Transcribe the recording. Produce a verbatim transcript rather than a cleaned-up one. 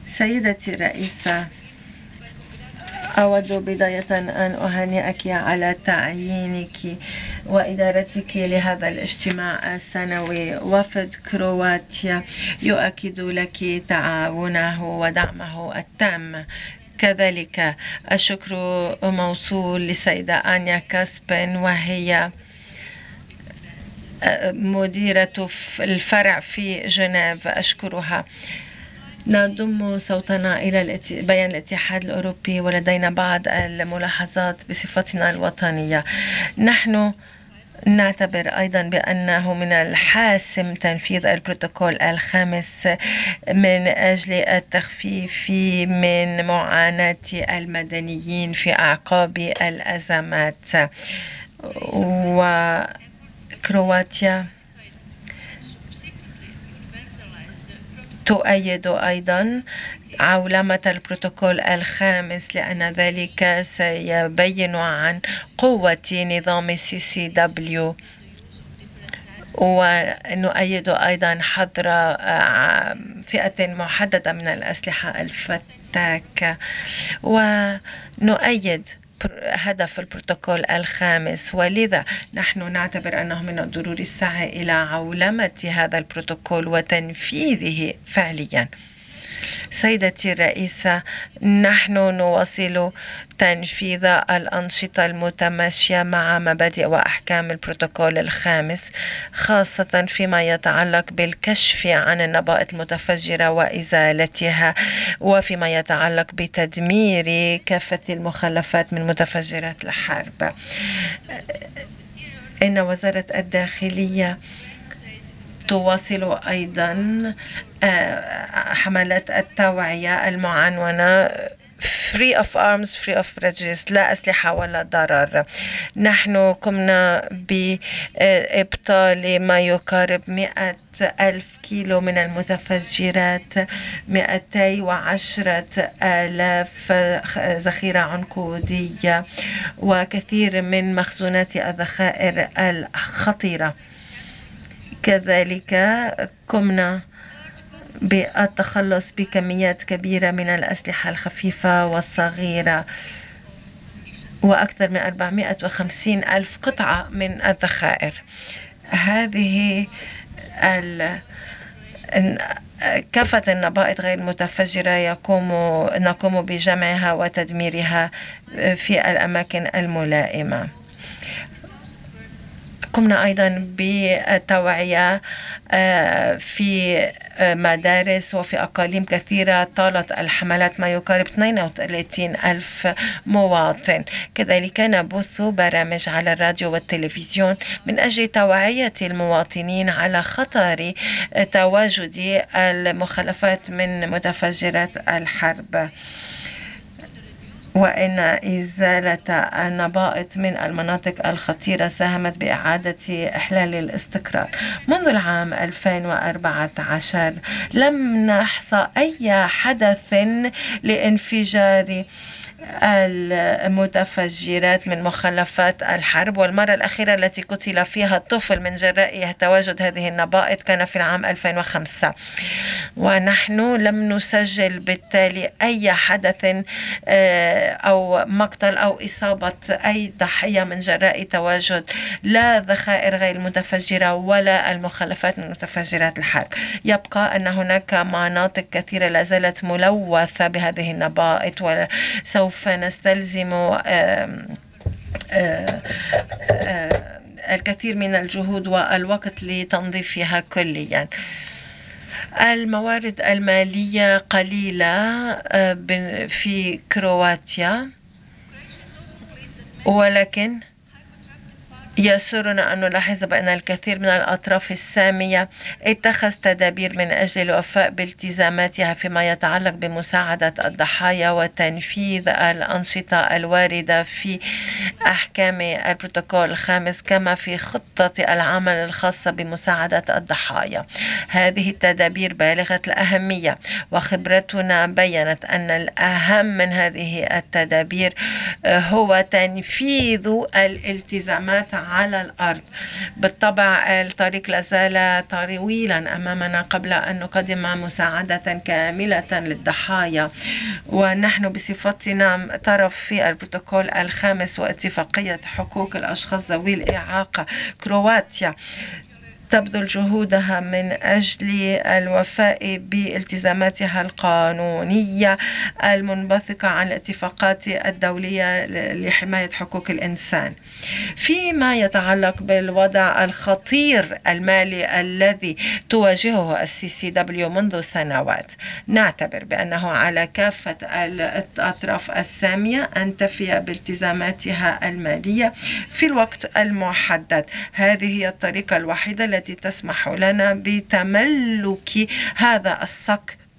سيدتي الرئيسة، أود بداية أن أهنئك على تعيينك وإدارتك لهذا الاجتماع السنوي. وفد كرواتيا يؤكد لك تعاونه ودعمه التام. كذلك الشكر موصول للسيدة آنيا كاسبن، وهي مديرة الفرع في جنيف. أشكرها. نضم صوتنا إلى بيان الاتحاد الأوروبي، ولدينا بعض الملاحظات بصفتنا الوطنية. نحن نعتبر أيضا بأنه من الحاسم تنفيذ البروتوكول الخامس من أجل التخفيف من معاناة المدنيين في أعقاب الأزمات. وكرواتيا تؤيد أيضا عولمة البروتوكول الخامس، لأن ذلك سيبين عن قوة نظام سي سي دبليو. ونؤيد أيضا حظر فئة محددة من الأسلحة الفتاكة، ونؤيد هدف البروتوكول الخامس. ولذا نحن نعتبر أنه من الضروري السعي إلى عولمة هذا البروتوكول وتنفيذه فعليا. سيدتي الرئيسة، نحن نواصل تنفيذ الأنشطة المتماشية مع مبادئ وأحكام البروتوكول الخامس، خاصة فيما يتعلق بالكشف عن النبائط المتفجرة وإزالتها، وفيما يتعلق بتدمير كافة المخلفات من متفجرات الحرب. إن وزارة الداخلية تواصل أيضا حملات التوعية المعنونة Free of Arms, Free of Prejudice، لا أسلحة ولا ضرر. نحن قمنا بإبطال ما يقارب مئة ألف كيلو من المتفجرات، مئتي وعشرة آلاف ذخيرة عنقودية، وكثير من مخزونات الذخائر الخطيرة. كذلك قمنا بالتخلص بكميات كبيرة من الأسلحة الخفيفة والصغيرة، وأكثر من أربعمائة وخمسين ألف قطعة من الذخائر. هذه ال... كافة النبائط غير المتفجرة يقوم نقوم بجمعها وتدميرها في الأماكن الملائمة. قمنا أيضا بالتوعية في مدارس وفي أقاليم كثيرة طالت الحملات ما يقارب اثنين وثلاثين ألف مواطن. كذلك نبث برامج على الراديو والتلفزيون من أجل توعية المواطنين على خطر تواجد المخلفات من متفجرات الحرب، وإن إزالة النبائط من المناطق الخطيرة ساهمت بإعادة إحلال الاستقرار. منذ العام ألفين وأربعة عشر لم نحصى أي حدث لانفجار المتفجرات من مخلفات الحرب، والمرة الأخيرة التي قتل فيها الطفل من جراء تواجد هذه النبائط كان في العام ألفين وخمسة، ونحن لم نسجل بالتالي أي حدث أو مقتل أو إصابة أي ضحية من جراء تواجد لا ذخائر غير متفجرة ولا المخلفات من متفجرات الحرب. يبقى أن هناك مناطق كثيرة لا زالت ملوثة بهذه النبائط، وسوف نستلزم الكثير من الجهود والوقت لتنظيفها كليا. الموارد المالية قليلة في كرواتيا، ولكن يسرنا أن نلاحظ بأن الكثير من الأطراف السامية اتخذ تدابير من أجل الوفاء بالتزاماتها فيما يتعلق بمساعدة الضحايا وتنفيذ الأنشطة الواردة في أحكام البروتوكول الخامس، كما في خطة العمل الخاصة بمساعدة الضحايا. هذه التدابير بالغة الأهمية، وخبرتنا بيّنت أن الأهم من هذه التدابير هو تنفيذ الالتزامات على الأرض. بالطبع الطريق لازال طويلا أمامنا قبل أن نقدم مساعدة كاملة للضحايا، ونحن بصفتنا طرف في البروتوكول الخامس واتفاقية حقوق الأشخاص ذوي الإعاقة، كرواتيا تبذل جهودها من أجل الوفاء بالتزاماتها القانونية المنبثقة عن الاتفاقات الدولية لحماية حقوق الإنسان. فيما يتعلق بالوضع الخطير المالي الذي تواجهه السي سي دبليو منذ سنوات، نعتبر بأنه على كافة الأطراف السامية أن تفي بالتزاماتها المالية في الوقت المحدد. هذه هي الطريقة الوحيدة التي تسمح لنا بتملك هذا الصك